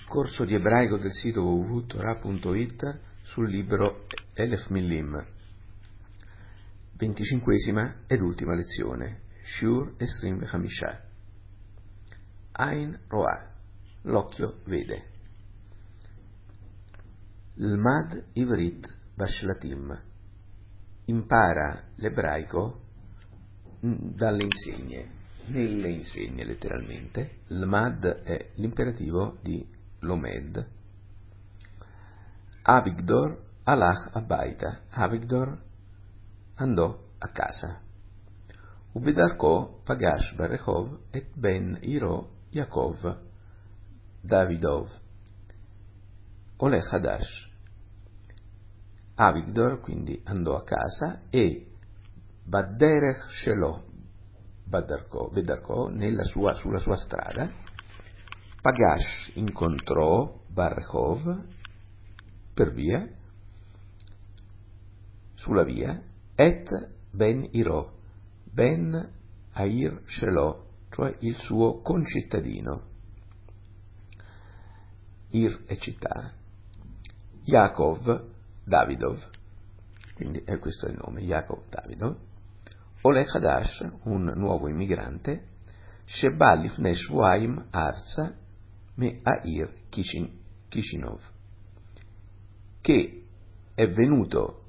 Corso di ebraico del sito www.torah.it sul libro Elef Milim, 25ª ed ultima lezione, Shur Esrim Vechamisha. Ain Roa, l'occhio vede. L'mad Ivrit Bashlatim, impara l'ebraico dalle insegne, nelle insegne letteralmente. L'mad è l'imperativo di Lomed. Avigdor alach abaita, Avigdor andò a casa. Ubedarko pagash barechov et ben iro Yaakov Davidov Olech Hadash. Avigdor quindi andò a casa e Baderech Shelo Bedarko sulla sua strada. Pagash incontrò Barrechov per via, sulla via, et ben Iro, ben Air Shelo, cioè il suo concittadino. Ir è città. Yaakov Davidov, quindi questo è il nome, Yaakov Davidov. Olech Hadash, un nuovo immigrante. Sheba lifnei shvuaim arza me Air Kishinov, che è venuto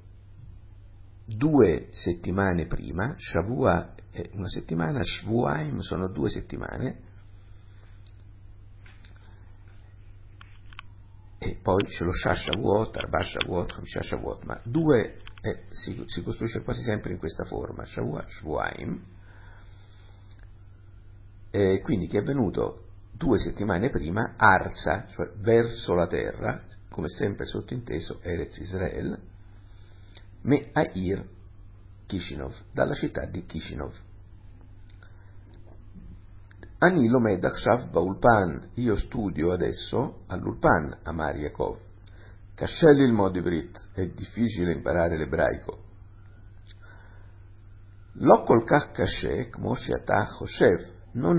2 settimane prima. Shavua è una settimana, Shvuaim sono 2 settimane, e poi c'è lo Shashavuot, Arba Shavuot, Chamisha Shavuot, ma 2 si costruisce quasi sempre in questa forma, Shavua, Shvuaim, quindi che è venuto 2 settimane prima, Arza, cioè verso la terra, come sempre sottinteso Eretz Israel, me Air Kishinov, dalla città di Kishinov. Ani lomed achshav baulpan, io studio adesso all'ulpan, Amar Yaakov. Kashe lilmod ivrit, è difficile imparare l'ebraico. Lo kol kach kashe, kmo she'ata choshev,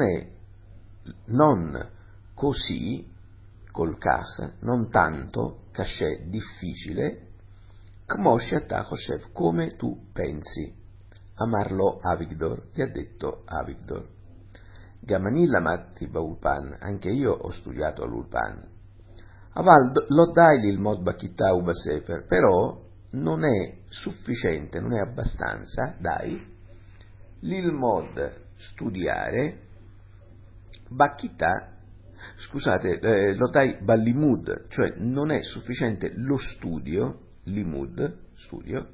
non così, col kach, non tanto, kashe, difficile, kmo she'ata choshev, come tu pensi. Amarlo Avigdor, gli ha detto Avigdor. Gamani lamatti baulpan, anche io ho studiato all'ulpan. Aval lo dai il mod bakita uba sefer, però non è sufficiente, non è abbastanza, dai, l'il mod studiare, bakita, scusate, lo dai ballimud, cioè non è sufficiente lo studio, limud, studio.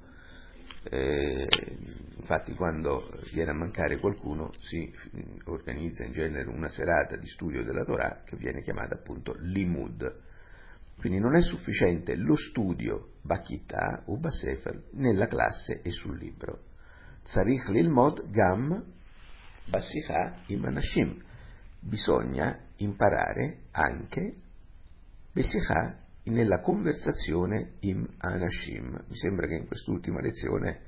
Infatti quando viene a mancare qualcuno si organizza in genere una serata di studio della Torah che viene chiamata appunto limud. Quindi non è sufficiente lo studio bakita o basefer nella classe e sul libro. Tzarich lilmod gam basicha im anashim, bisogna imparare anche basicha nella conversazione im anashim. Mi sembra che in quest'ultima lezione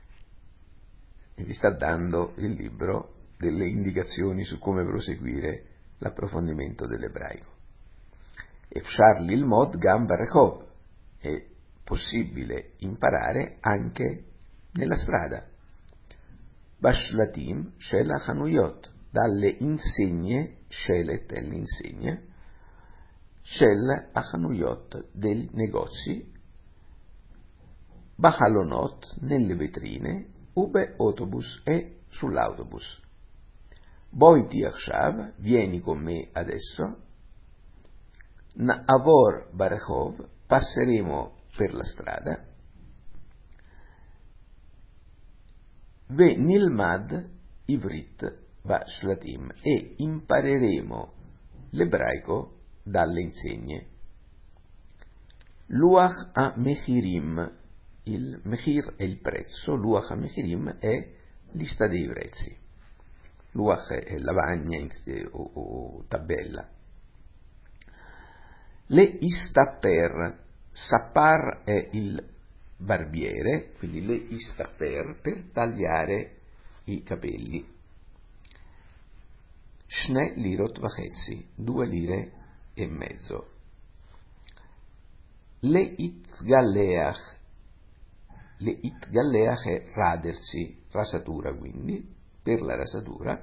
vi sta dando il libro delle indicazioni su come proseguire l'approfondimento dell'ebraico. Efshar lilmod gam barechov, è possibile imparare anche nella strada. Bashlatim shel hanuyot, dalle insegne, shelet è l'insegna, Shel Achanuyot, dei negozi, Bahalonot, nelle vetrine, Ube autobus, e sull'autobus. Boiti Akshav, vieni con me adesso, Na'avor Barechov, passeremo per la strada, Ve Nilmad Ivrit Bashlatim, e impareremo l'ebraico dalle insegne. Luach ha-mechirim, il mechir è il prezzo, Luach ha-mechirim è lista dei prezzi. Luach è lavagna o tabella. Le istapper, sappar è il barbiere, quindi le istapper per tagliare i capelli. Shne lirot vachezzi, 2 lire e mezzo. Leitgaleach è radersi, rasatura quindi, per la rasatura.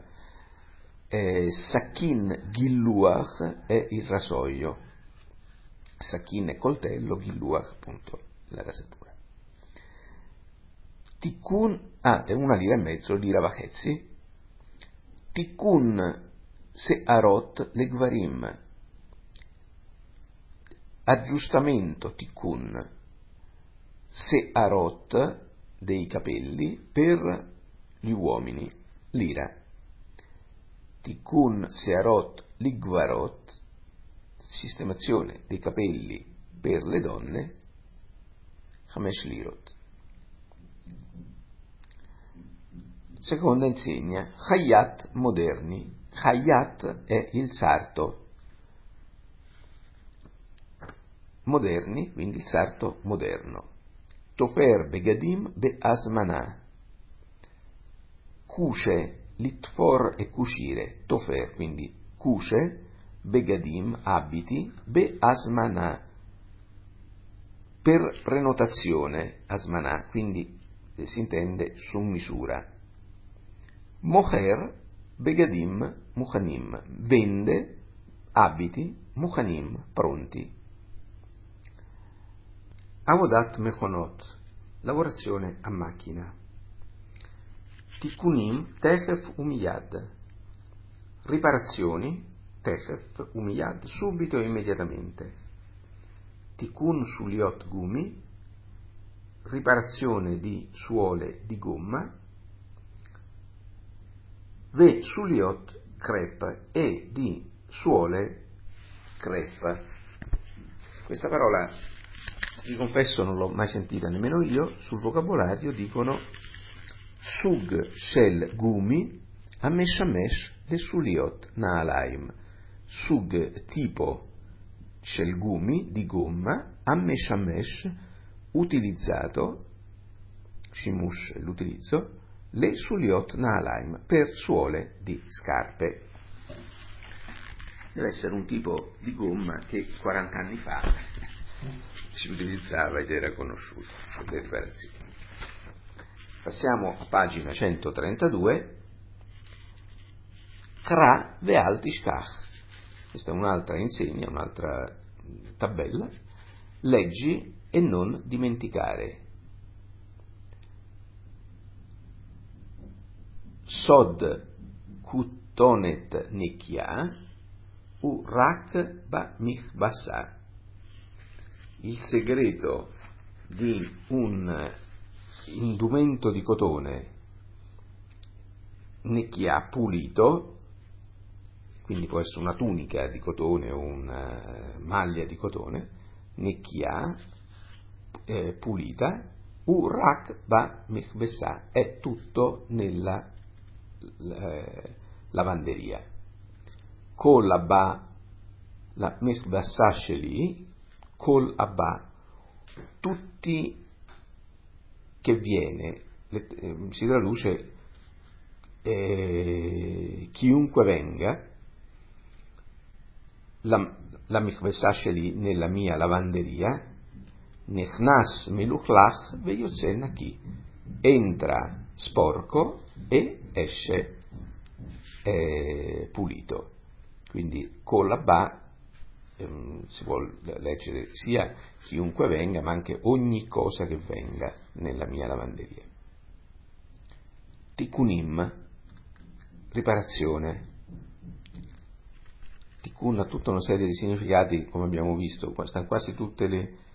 Sakin Gilluach è il rasoio. Sakin è coltello, Gilluach appunto la rasatura. Tikkun, è 1 lira e mezzo, lira vachezzi. Tikkun Se'arot Legvarim, aggiustamento Tikkun Se'arot dei capelli per gli uomini, lira. Tikkun Se'arot Ligvarot, sistemazione dei capelli per le donne, 5 lirot. Seconda insegna, Hayat moderni. Hayat è il sarto. Moderni, quindi il sarto moderno. Tofer begadim be asmana. Cuce, litfor e cucire. Tofer, quindi cuce, begadim, abiti, be asmana. Per prenotazione, asmana, quindi si intende su misura. Moher, begadim, muchanim, vende abiti, muchanim, pronti. Avodat mechonot, lavorazione a macchina. Tikkunim, techef umiyad, riparazioni, techef umiyad, subito e immediatamente. Tikkun suliot gumi, riparazione di suole di gomma. Ve suliot crep, e di suole crep. Questa parola, vi confesso, non l'ho mai sentita nemmeno io. Sul vocabolario dicono sug shel gumi ameshamesh le suliot naalaim. Sug, tipo, shel gumi, di gomma, ameshamesh, utilizzato, shimush l'utilizzo, le suliot naalaim, per suole di scarpe. Deve essere un tipo di gomma che 40 anni fa si utilizzava ed era conosciuto per le riparazioni. Passiamo a pagina 132. Kra ve'al tishkach. Questa è un'altra insegna, un'altra tabella. Leggi e non dimenticare. Sod kutonet nekia urak ba michbasa. Il segreto di un indumento di cotone nekia, pulito, quindi può essere una tunica di cotone o una maglia di cotone, nekia, pulita, urak ba michbasa, è tutto nella lavanderia. Kol abba la michbasa sheli, kol abba, tutti che viene, si traduce chiunque venga, la michbasa sheli, nella mia lavanderia, nechnas meluchlach veyotze naki, entra sporco e esce pulito. Quindi con la ba si vuol leggere sia chiunque venga, ma anche ogni cosa che venga nella mia lavanderia. Tikkunim, riparazione. Tikkun ha tutta una serie di significati, come abbiamo visto, stanno quasi tutte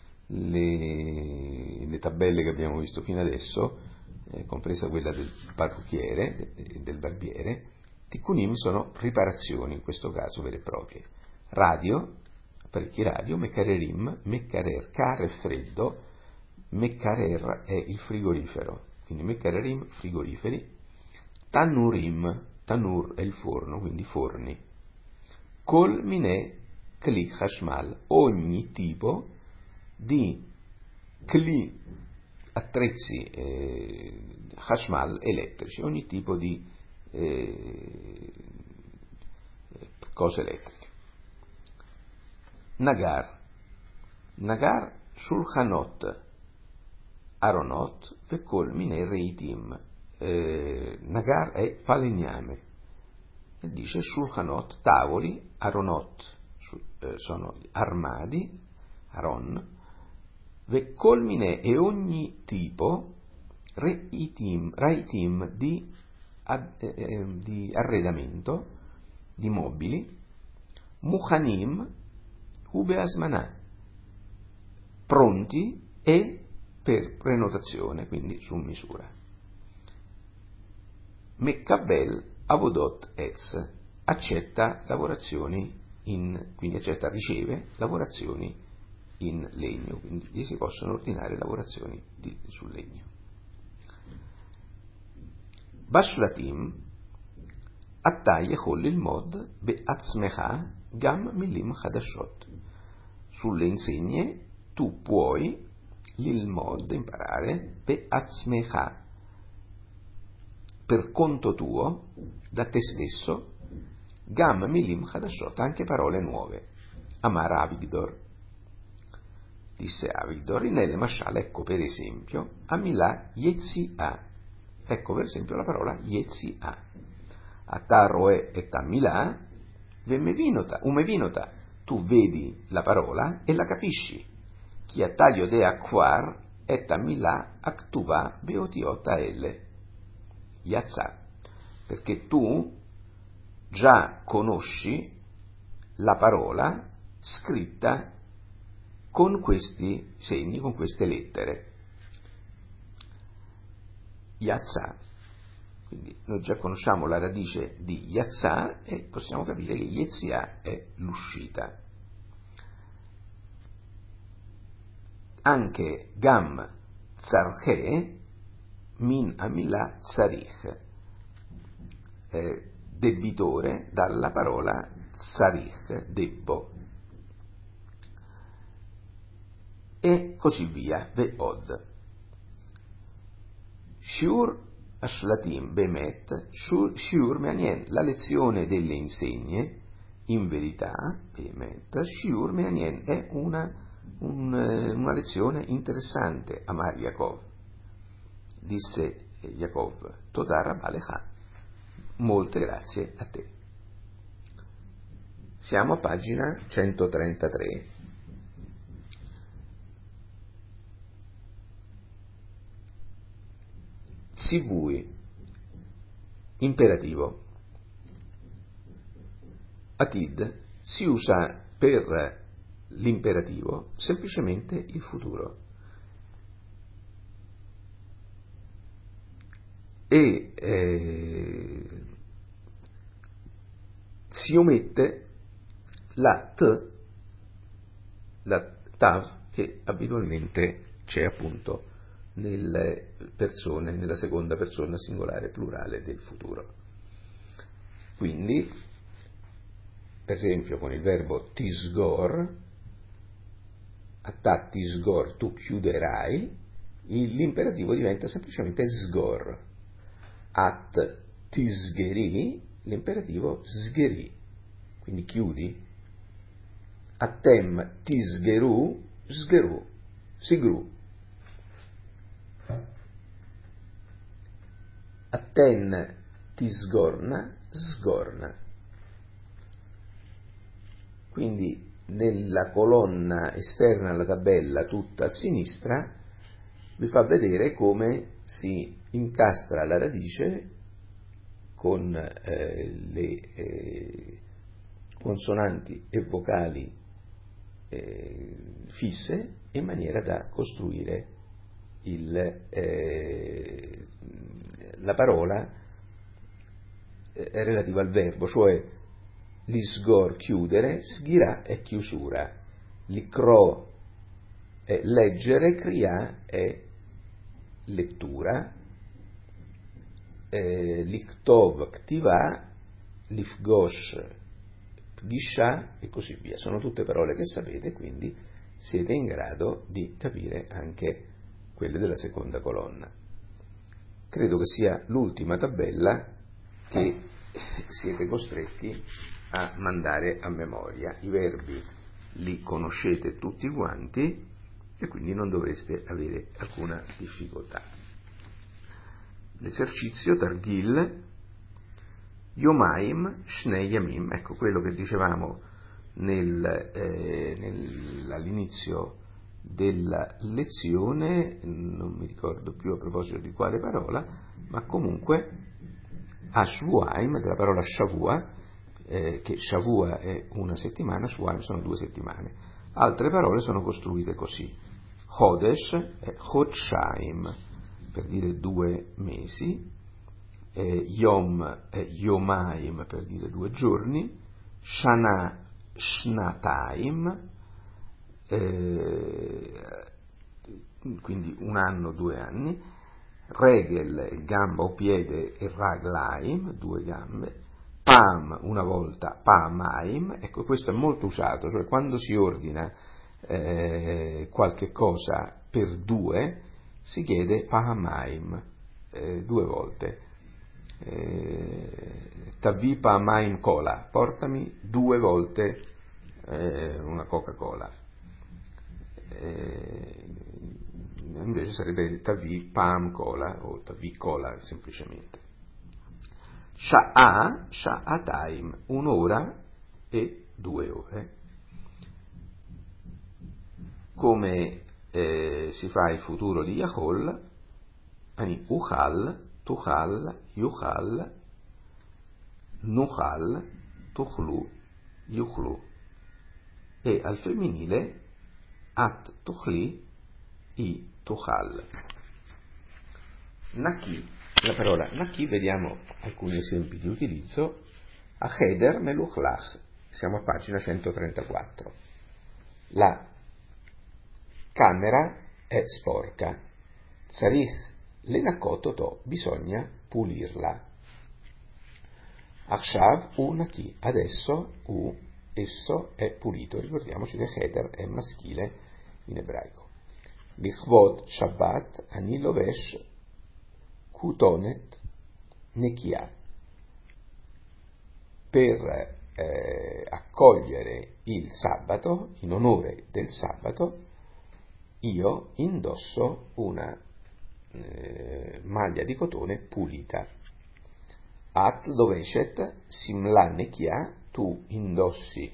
le tabelle che abbiamo visto fino adesso, compresa quella del parrucchiere e del barbiere. Tikkunim sono riparazioni, in questo caso vere e proprie. Radio, apparecchi radio, mekkarerim, mekkarer, kar è freddo, mekkarer è il frigorifero, quindi mekkarerim, frigoriferi. Tannurim, tanur è il forno, quindi forni. Kol minè kli hashmal, ogni tipo di kli, attrezzi hashmal, elettrici, ogni tipo di cose elettriche. Nagar, Shulchanot Aronot Vekol Minei Reitim, Nagar è falegname, e dice Shulchanot, tavoli, Aronot sono armadi, Aron, Vekol Minei e ogni tipo, Reitim di arredamento, di mobili, Muchanim Ubeasmanah, pronti e per prenotazione, quindi su misura. Mekkabel Avodot Etz, accetta lavorazioni quindi riceve lavorazioni in legno, quindi gli si possono ordinare lavorazioni sul legno. Bashlatim Atta yechol lilmod be'atzmecha gam milim chadashot, sulle insegne tu puoi lilmod imparare be'atzmecha, per conto tuo, da te stesso, gam milim chadashot, anche parole nuove. Amar Avigdor, disse Avigdor, nelle mashal, ecco per esempio, Amilà Yetzia, ecco per esempio la parola Yetzia. Ataroe et Amilà, umevinota, tu vedi la parola e la capisci. Chi attaglio de akvar et Amilà aktuva beotiot aele. Yatzà, perché tu già conosci la parola scritta con questi segni, con queste lettere. Yatzà, quindi noi già conosciamo la radice di Yatzà e possiamo capire che Yetzia è l'uscita. Anche Gam Tzarche min Amilà Tzarich, debitore dalla parola Tzarich, debbo, e così via. Ve'od Shiur Ashlatim Bemet, Shiur Me'anien, la lezione delle insegne, in verità, Bemet, Shiur Me'anien, è una lezione interessante. Amar Yaakov, disse Yaakov, Todar Rabba Lecha, molte grazie a te. Siamo a pagina 133. Tzivui, imperativo. Atid si usa per l'imperativo semplicemente il futuro. E si omette la tav, che abitualmente c'è appunto nelle persone, nella seconda persona singolare plurale del futuro. Quindi, per esempio, con il verbo tisgor, atta tisgor, tu chiuderai, l'imperativo diventa semplicemente sgor. At tisgeri, l'imperativo sgeri, quindi chiudi. Attem tisgeru, sgeru, sigru. Atten tisgorna, sgorna. Quindi nella colonna esterna alla tabella, tutta a sinistra, vi fa vedere come si incastra la radice con le consonanti e vocali fisse, in maniera da costruire la parola relativa al verbo, cioè l'isgor chiudere, sghirà è chiusura, l'ikro è leggere, kriya è lettura, l'Iktov Ktivà, l'Ifgosh Pgisha e così via. Sono tutte parole che sapete, quindi siete in grado di capire anche quelle della seconda colonna. Credo che sia l'ultima tabella che siete costretti a mandare a memoria. I verbi li conoscete tutti quanti e quindi non dovreste avere alcuna difficoltà. L'esercizio Targhil Yomaim Shnei Yamim, ecco quello che dicevamo all'inizio della lezione, non mi ricordo più a proposito di quale parola, ma comunque Ashvuaim, della parola Shavua, che Shavua è una settimana, Shvuaim sono 2 settimane. Altre parole sono costruite così: Chodesh è Chodshaim, per dire 2 mesi, Yom è Yomaim, per dire 2 giorni, Shana Shnataim, quindi 1 anno, 2 anni, Regel, gamba o piede, e Raglaim, 2 gambe, Pam, una volta, Pamaim, ecco questo è molto usato, cioè quando si ordina qualche cosa per 2 si chiede Pamaim, 2 volte. Tavi Pamaim Cola, portami 2 volte una Coca-Cola. Invece sarebbe Tavi Pam Cola o Tavi Cola semplicemente. Sha'ataim, 1 ora e 2 ore. Come si fa il futuro di Yahol? Uchal, Tuchal, Yuchal, Nuchal, Tuchlu, Yuchlu. E al femminile At Tuchli, I Tuchal. Naki, la parola Naki, vediamo alcuni esempi di utilizzo. A Cheder Meluchlach, siamo a pagina 134. La camera è sporca. Tzarich lenakototo, bisogna pulirla. Achshav u Naki, adesso esso è pulito. Ricordiamoci che Cheder è maschile in ebraico. Lichvod Shabbat ani lovesh kutonet nekia. Per accogliere il sabato, in onore del sabato, io indosso una maglia di cotone pulita. At loveshet simla nekia, tu indossi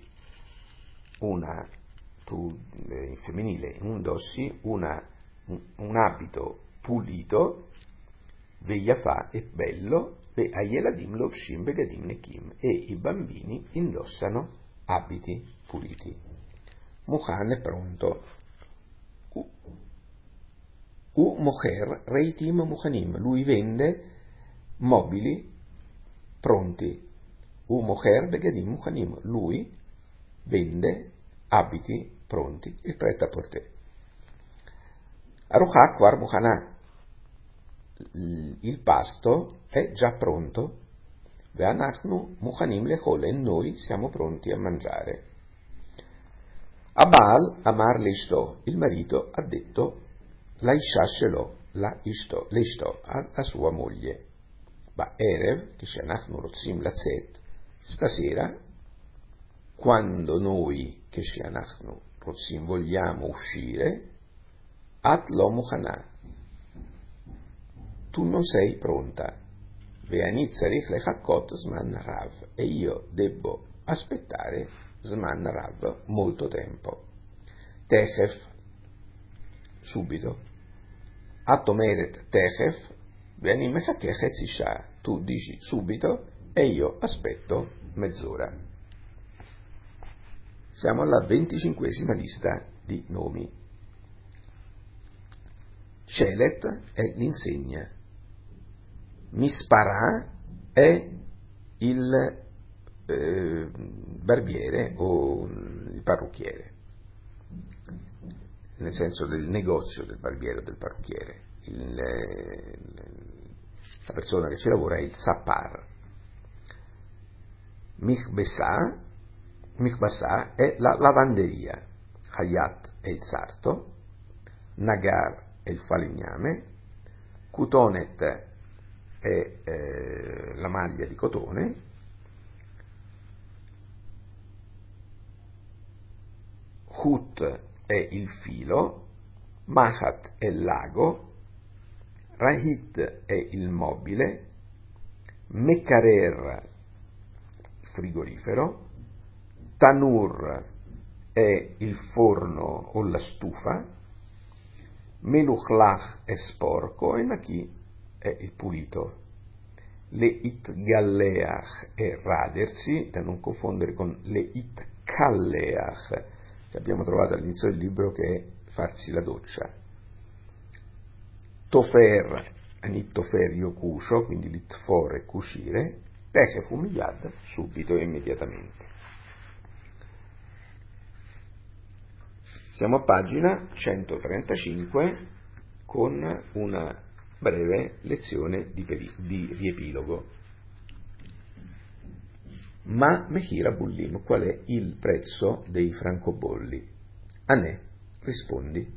in femminile indossi un abito pulito, veiafà è bello, e ayeladim lovshim begadim nekim, e i bambini indossano abiti puliti. Muhan è pronto. Mocher reitim muhanim, lui vende mobili pronti. Mocher begadim muhanim, lui vende abiti pronti, il pret-à-porter. Aruchak war muhanah, il pasto è già pronto. Ve'anachnu muhanim lechol, e noi siamo pronti a mangiare. Abal amar leishto, il marito ha detto la isha shelo, leishto, alla sua moglie. Ba erev, che she'anachnu rotzim latzet, stasera, quando noi, che she'anachnu rotzim, vogliamo uscire, at lo muhanah, tu non sei pronta. Ve'ani tzarich lechakot zman rav, e io debbo aspettare zman rav, molto tempo. Techef, subito. Atomeret techef, ve'ani mechakech etzisha, tu dici subito e io aspetto mezz'ora. Siamo alla 25esima lista di nomi. Shelet è l'insegna. Mispara è il barbiere o il parrucchiere, nel senso del negozio del barbiere o del parrucchiere. La persona che ci lavora è il sapar. Michbasa è la lavanderia. Hayat è il sarto. Nagar è il falegname. Kutonet è la maglia di cotone. Hut è il filo. Mahat è il lago, Rahit è il mobile, Mekarer frigorifero, Tanur è il forno o la stufa, Meluchlach è sporco e Naki è il pulito. Le Itgalleach è radersi, da non confondere con le Itkalleach, che abbiamo trovato all'inizio del libro, che è farsi la doccia. Tofer, anittofer io cucio, quindi litfor è cucire, techefu miyad, subito e immediatamente. Siamo a pagina 135 con una breve lezione di riepilogo. Ma Mechira Bullim, qual è il prezzo dei francobolli? Anè, rispondi.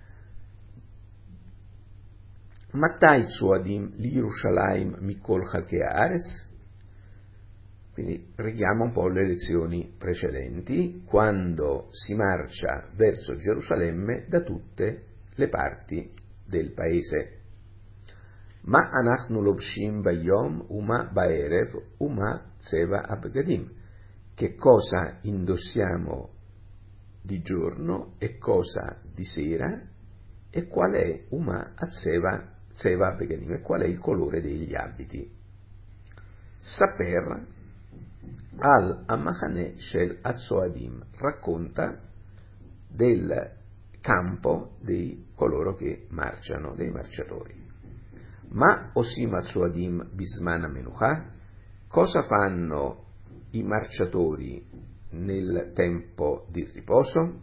Matai Tzuadim li Yerushalayim Mikol Chalkei Haaretz? Quindi richiama un po' le lezioni precedenti, quando si marcia verso Gerusalemme da tutte le parti del paese. Ma anachnu lobshim bayom uma baerev uma tseva abgadim. Che cosa indossiamo di giorno e cosa di sera, e qual è uma tseva abgadim, e qual è il colore degli abiti. Saper al Amachane Shel Atzoadim, racconta del campo di coloro che marciano, dei marciatori. Ma Osim Atzoadim Bismana Menucha, cosa fanno i marciatori nel tempo di riposo?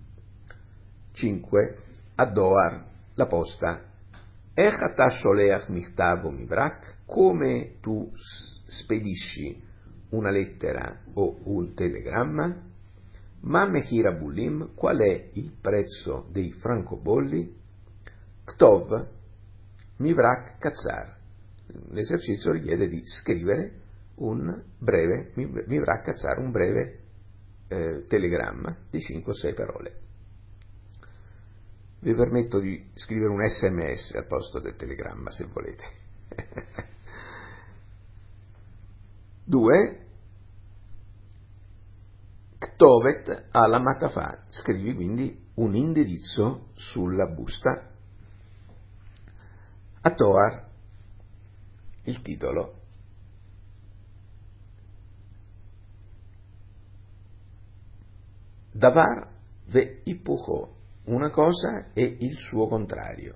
5. Adoar, la posta. Echata Sholeach Michtav Mivrak, come tu spedisci una lettera o un telegramma. Ma Mechira Bulim, qual è il prezzo dei francobolli? Ktov Mivrak Katzar. L'esercizio richiede di scrivere un breve Mivrak Katzar, un breve telegramma di 5 o 6 parole. Vi permetto di scrivere un SMS al posto del telegramma, se volete. 2. Ktovet alla Matafà, scrivi quindi un indirizzo sulla busta. Atoar, il titolo. Davar ve ipucho, una cosa e il suo contrario.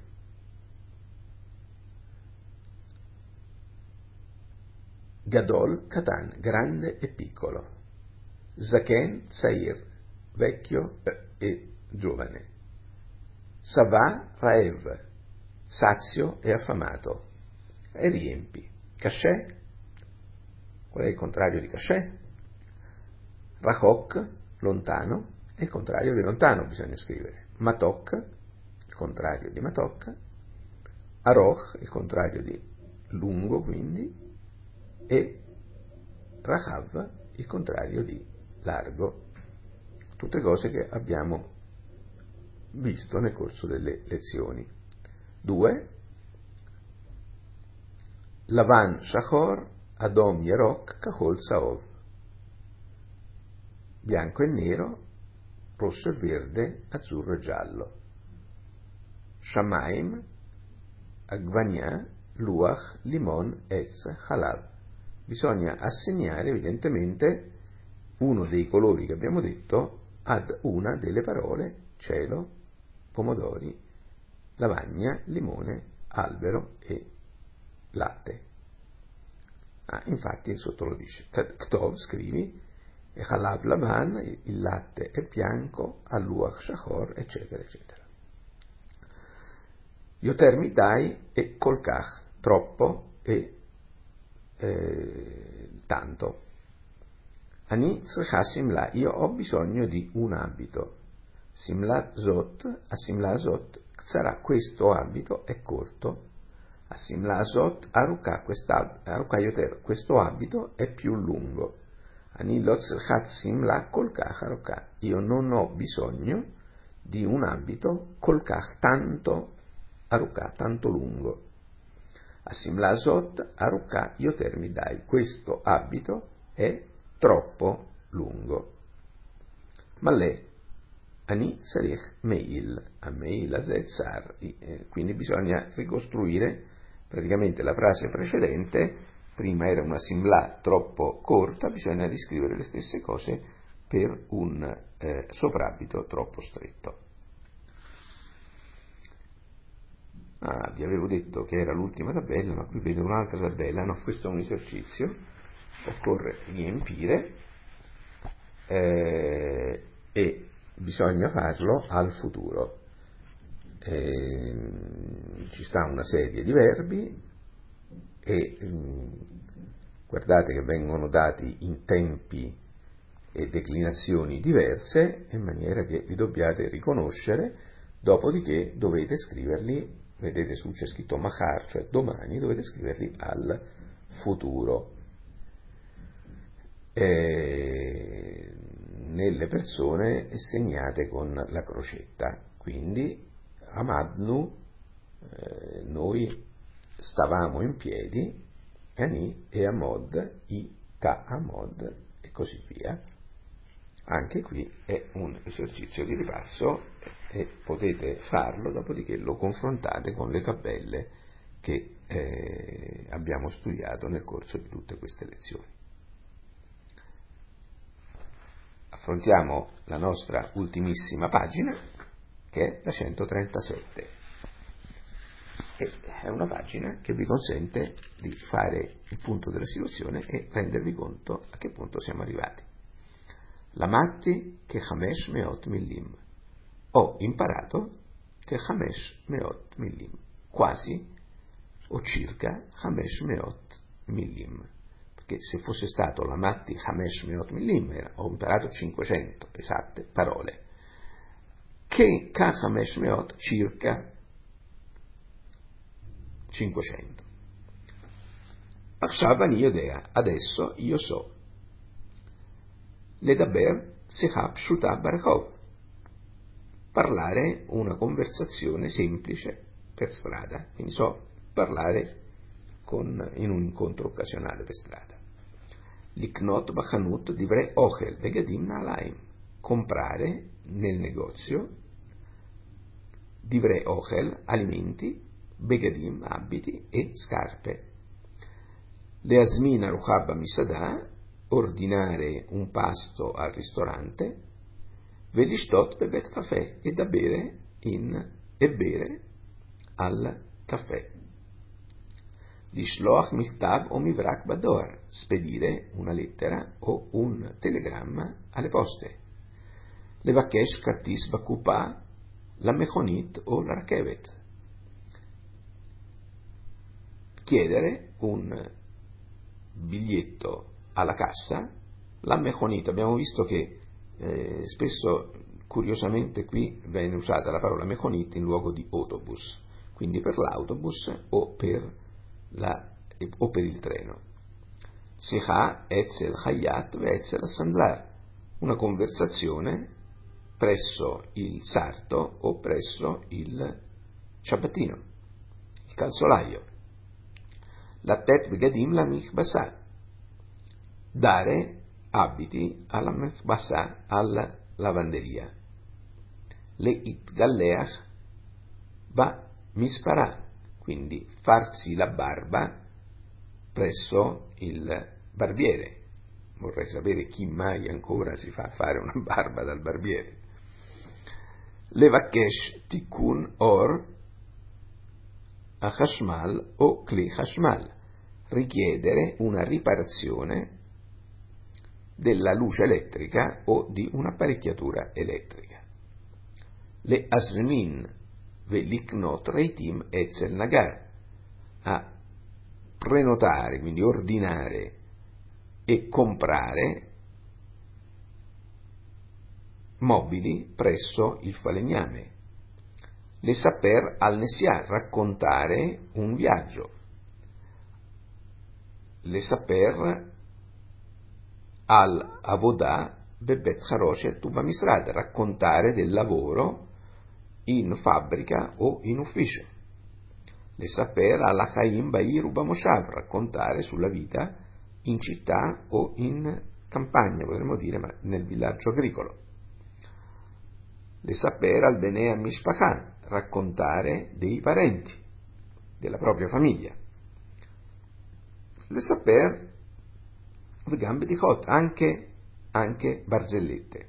Gadol, Katan, grande e piccolo. Zaken, Sair, vecchio e giovane. Savà, Raev, sazio e affamato. E riempi. Kashe, qual è il contrario di Kashe? Rachok, lontano, e il contrario di lontano bisogna scrivere. Matok, il contrario di Matok. Aroch, il contrario di lungo, quindi. E Rahav, il contrario di largo. Tutte cose che abbiamo visto nel corso delle lezioni. 2. Lavan Shachor Adom Yerok Kahol Saov, bianco e nero, rosso e verde, azzurro e giallo. Shamaim Agvania Luach Limon Ez Halav. Bisogna assegnare evidentemente uno dei colori che abbiamo detto ad una delle parole: cielo, pomodori, lavagna, limone, albero e latte. Infatti sotto lo dice. Ktov, scrivi, e Halav Lavan, il latte è bianco, Aluach Shachor, eccetera, eccetera. Yoter Midai e Kolkach, troppo e tanto. Ani tzricha simla, io ho bisogno di un abito. Simla zot, a simla zot, sarà questo abito è corto. A simla zot, aruka yoter, questo abito è più lungo. Ani lo tzrichat simla kolkach aruka, io non ho bisogno di un abito kolkach, tanto aruka, tanto lungo. Asimla zot aruka yoter midai, questo abito è troppo lungo. Malè ani sarich meil, a meil azezar, quindi bisogna ricostruire praticamente la frase precedente. Prima era una simla troppo corta, bisogna riscrivere le stesse cose per un soprabito troppo stretto. Vi avevo detto che era l'ultima tabella, ma qui vedo un'altra tabella. No, questo è un esercizio, occorre riempire e bisogna farlo al futuro. Ci sta una serie di verbi e guardate che vengono dati in tempi e declinazioni diverse, in maniera che vi dobbiate riconoscere, dopodiché dovete scriverli. Vedete su c'è scritto mahar, cioè domani, dovete scriverli al futuro. Nelle persone segnate con la crocetta. Quindi amadnu, noi stavamo in piedi, ani e amod, i ta amod e così via. Anche qui è un esercizio di ripasso e potete farlo, dopodiché lo confrontate con le tabelle che abbiamo studiato nel corso di tutte queste lezioni. Affrontiamo la nostra ultimissima pagina, che è la 137. E è una pagina che vi consente di fare il punto della situazione e rendervi conto a che punto siamo arrivati. Lamatti che Hamesh Meot Millim. Ho imparato che Hamesh Meot Millim, quasi o circa Hamesh Meot Millim. Perché se fosse stato Lamatti Hamesh Meot Millim, ho imparato 500 esatte parole. Che Ka Hamesh Meot circa 500. Akshavani Yodea, adesso io so. Ledaber Seha Pshuta Barachov, parlare una conversazione semplice per strada, quindi so parlare in un incontro occasionale per strada. Liknot Bachanut Divrei Ochel Vegadim Nalaim, comprare nel negozio Divrei Ochel, alimenti, Begadim, abiti e scarpe. Leazmina Ruchabba Misada, ordinare un pasto al ristorante, Velishtot bebet caffè, e da bere e bere al caffè. Lishloach michtav o mivrak bador, spedire una lettera o un telegramma alle poste. Levakesh kartis bakupa, la mechonit o la rakevet, chiedere un biglietto alla cassa, la mechonit. Abbiamo visto che spesso, curiosamente, qui viene usata la parola mechonit in luogo di autobus, quindi per l'autobus o per il treno. Siha etzel hayat ve etzel assandlar, una conversazione presso il sarto o presso il ciabattino, il calzolaio. Latet begadim la michbasa, dare abiti alla michbasa, alla lavanderia. Le itgalleach ba mispara, quindi farsi la barba presso il barbiere. Vorrei sapere chi mai ancora si fa fare una barba dal barbiere. Levakesh tikkun or a Hashmal o Kli Hashmal, richiedere una riparazione della luce elettrica o di un'apparecchiatura elettrica. Le Asmin veliknot reitim etzel nagar, a prenotare, quindi ordinare e comprare mobili presso il falegname. Le saper al Nesia, raccontare un viaggio. Le saper al Avodah bebet charoshet uva misrad, raccontare del lavoro in fabbrica o in ufficio. Le saper alla Chaim Ba'ir Ubamoshav, raccontare sulla vita in città o in campagna, potremmo dire, ma nel villaggio agricolo. Le saper al Benea Mishpachah, raccontare dei parenti, della propria famiglia. Le saper le gambe di Chot, anche barzellette.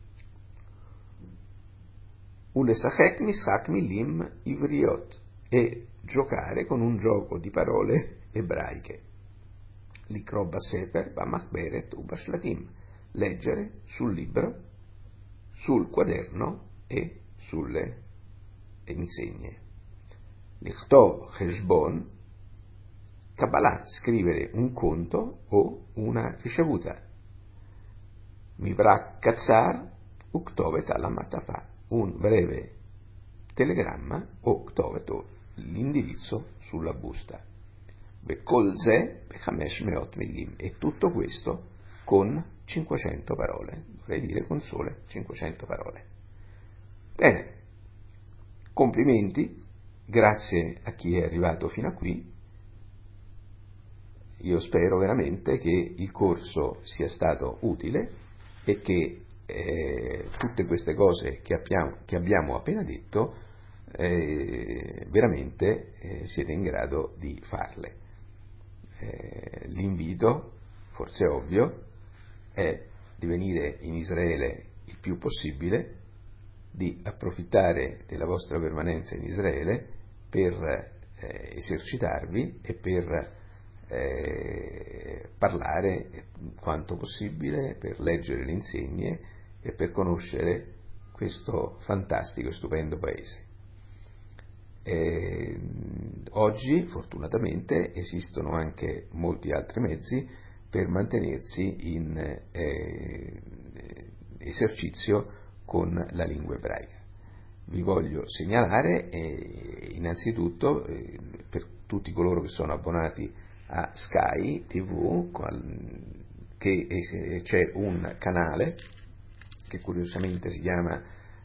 Ule Sachek Mishak Milim Ivriot, e giocare con un gioco di parole ebraiche. Likroba Sefer Bamachberet Ubashlatim, leggere sul libro, sul quaderno e sulle insegne. Lichtov Cheshbon, Kabbalah, scrivere un conto o una ricevuta. Mivrak Katzar Uktovet Alamatafa, un breve telegramma o Ktovet, o l'indirizzo sulla busta. Bekol Ze Bechamesh Meot Milim, e tutto questo con 500 parole, vorrei dire con sole 500 parole. Bene, complimenti, grazie a chi è arrivato fino a qui. Io spero veramente che il corso sia stato utile e che tutte queste cose che abbiamo appena detto veramente siete in grado di farle. L'invito, forse ovvio, è di venire in Israele il più possibile, di approfittare della vostra permanenza in Israele per esercitarvi e per parlare quanto possibile, per leggere le insegne e per conoscere questo fantastico e stupendo paese. Oggi, fortunatamente, esistono anche molti altri mezzi per mantenersi in esercizio con la lingua ebraica. Vi voglio segnalare innanzitutto per tutti coloro che sono abbonati a Sky TV che c'è un canale che curiosamente si chiama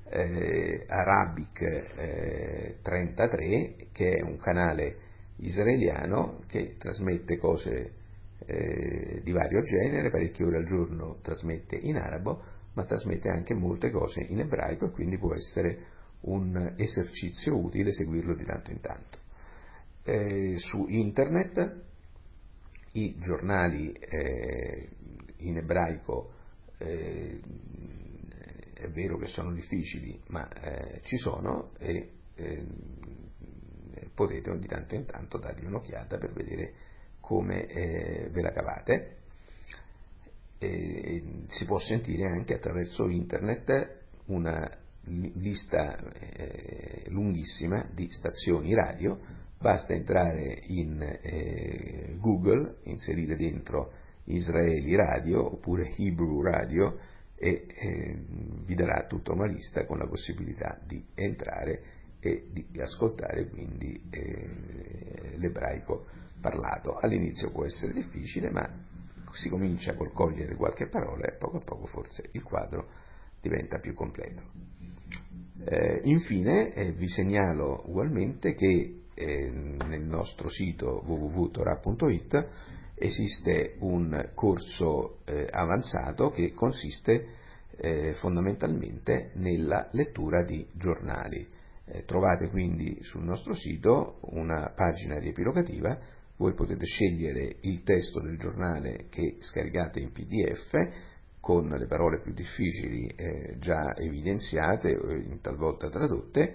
Arabic 33, che è un canale israeliano che trasmette cose di vario genere, parecchie ore al giorno trasmette in arabo, ma trasmette anche molte cose in ebraico, e quindi può essere un esercizio utile seguirlo di tanto in tanto. Su internet i giornali in ebraico è vero che sono difficili, ma ci sono, e potete di tanto in tanto dargli un'occhiata per vedere come ve la cavate. Si può sentire anche attraverso internet una lista lunghissima di stazioni radio. Basta entrare in Google, inserire dentro Israeli Radio oppure Hebrew Radio e vi darà tutta una lista con la possibilità di entrare e di ascoltare quindi l'ebraico parlato. All'inizio può essere difficile, ma si comincia col cogliere qualche parola e poco a poco forse il quadro diventa più completo. Infine vi segnalo ugualmente che nel nostro sito www.torah.it esiste un corso avanzato che consiste fondamentalmente nella lettura di giornali. Trovate quindi sul nostro sito una pagina riepilogativa. Voi potete scegliere il testo del giornale che scaricate in PDF con le parole più difficili già evidenziate, talvolta tradotte,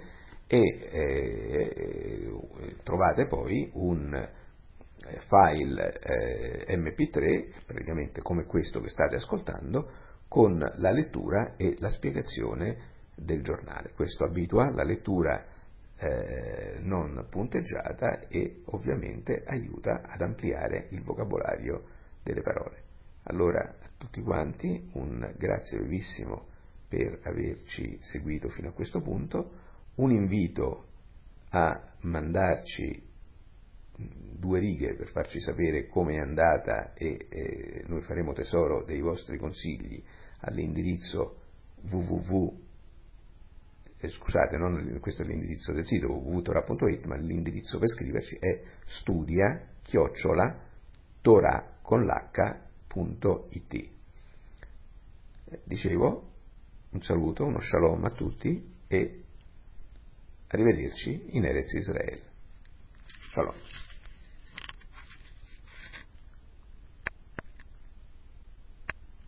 e trovate poi un file MP3, praticamente come questo che state ascoltando, con la lettura e la spiegazione del giornale. Questo abitua la lettura non punteggiata e ovviamente aiuta ad ampliare il vocabolario delle parole. Allora, a tutti quanti un grazie vivissimo per averci seguito fino a questo punto, un invito a mandarci 2 righe per farci sapere come è andata e noi faremo tesoro dei vostri consigli all'indirizzo scusate, questo è l'indirizzo del sito www.torah.it, ma l'indirizzo per scriverci è studia@torah.it. Dicevo, un saluto, uno shalom a tutti e arrivederci in Erez Israele. Shalom.